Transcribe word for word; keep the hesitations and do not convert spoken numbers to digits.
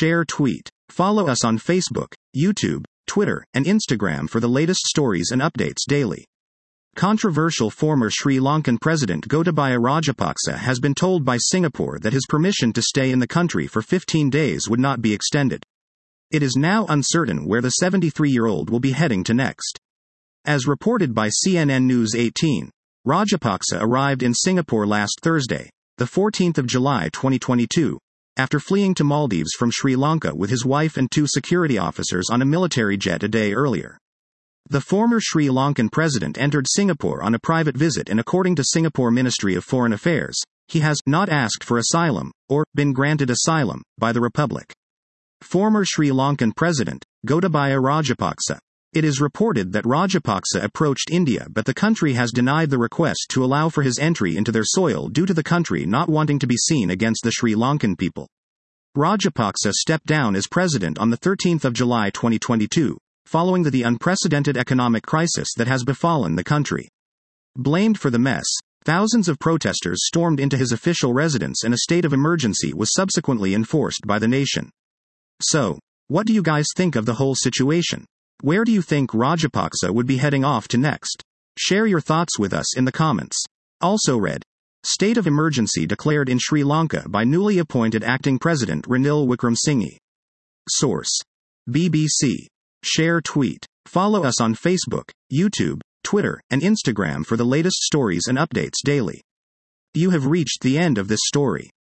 share, tweet. Follow us on Facebook, YouTube, Twitter, and Instagram for the latest stories and updates daily. Controversial former Sri Lankan President Gotabaya Rajapaksa has been told by Singapore that his permission to stay in the country for fifteen days would not be extended. It is now uncertain where the seventy-three-year-old will be heading to next. As reported by C N N News eighteen, Rajapaksa arrived in Singapore last Thursday, the fourteenth of July twenty twenty-two, after fleeing to Maldives from Sri Lanka with his wife and two security officers on a military jet a day earlier. The former Sri Lankan president entered Singapore on a private visit, and according to Singapore Ministry of Foreign Affairs, he has not asked for asylum, or been granted asylum, by the Republic. Former Sri Lankan President, Gotabaya Rajapaksa. It is reported that Rajapaksa approached India, but the country has denied the request to allow for his entry into their soil due to the country not wanting to be seen against the Sri Lankan people. Rajapaksa stepped down as president on the thirteenth of July twenty twenty-two, following the, the unprecedented economic crisis that has befallen the country. Blamed for the mess, thousands of protesters stormed into his official residence, and a state of emergency was subsequently enforced by the nation. So, what do you guys think of the whole situation? Where do you think Rajapaksa would be heading off to next? Share your thoughts with us in the comments. Also read: State of emergency declared in Sri Lanka by newly appointed acting president Ranil Wickremesinghe. Source: B B C. Share, tweet. Follow us on Facebook, YouTube, Twitter, and Instagram for the latest stories and updates daily. You have reached the end of this story.